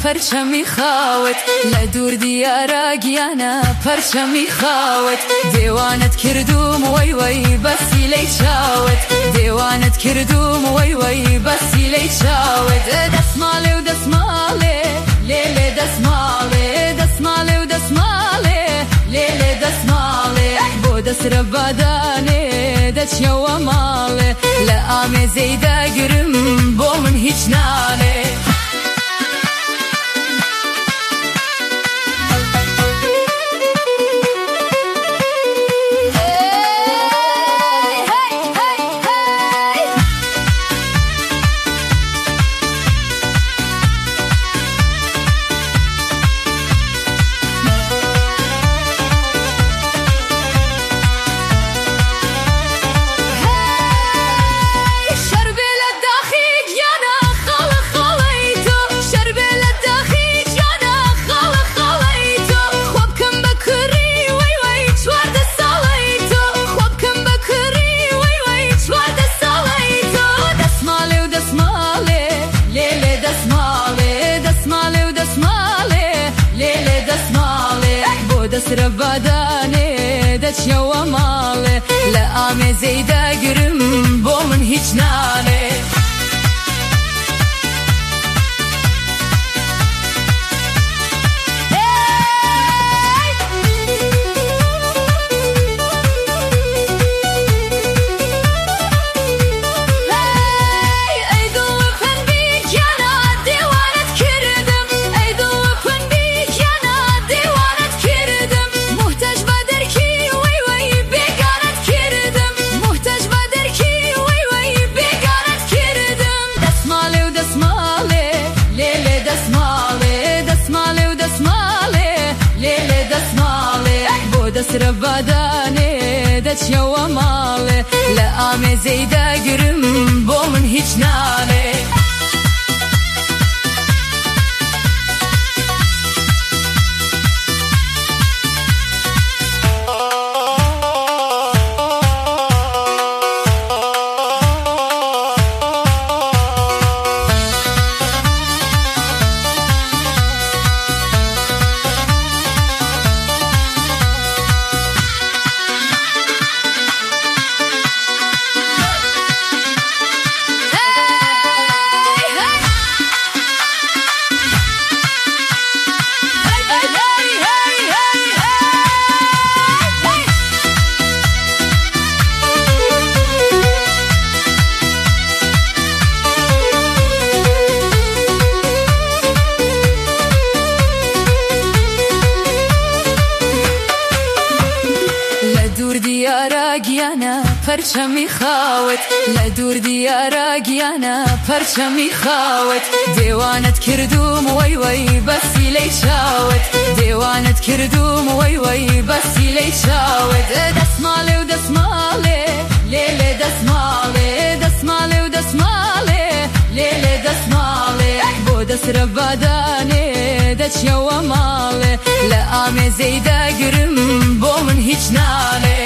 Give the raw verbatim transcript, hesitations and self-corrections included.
پەرچەمی خاوت لە دوور دیارە گیانە پەرچەمی خاوت دێوانت کردوم وەی وەی بەسی لەی چاوت دێوانت کردوم وەی وەی بەسی لەی چاوت دەسماڵێ و دەسماڵێ لێ لێ دەسماڵێ دەسماڵێ و دەسماڵێ لێ لێ دەسماڵێ بۆ دەسرە بادانێ دەچیەوە ماڵێ لە ئامێزەی داگرم بۆ من هیچ ناڵێ دەسرە بادانێ دەچیەوە ماڵێ لە ئامێزەی داگرم بۆ من هیچ ناڵێ دەسرە بادانێ دەچیەوە ماڵێ لە ئامێزەی داگرم بۆ من هیچ ناڵێ پەرچەمی خاوت لە دوور دیارە گیانە پەرچەمی خاوت دێوانت کردوم وەی وەی بەسی لەی چاوت دێوانت کردوم وەی وەی بەسی لەی چاوت دەسماڵێ و دەسماڵێ لێ لێ دەسماڵێ دەسماڵێ و دەسماڵێ لێ لێ دەسماڵێ بۆ دەسرە بادانێ دەچیەوە ماڵێ لە ئامێزەی داگرم بۆ من هیچ ناڵێ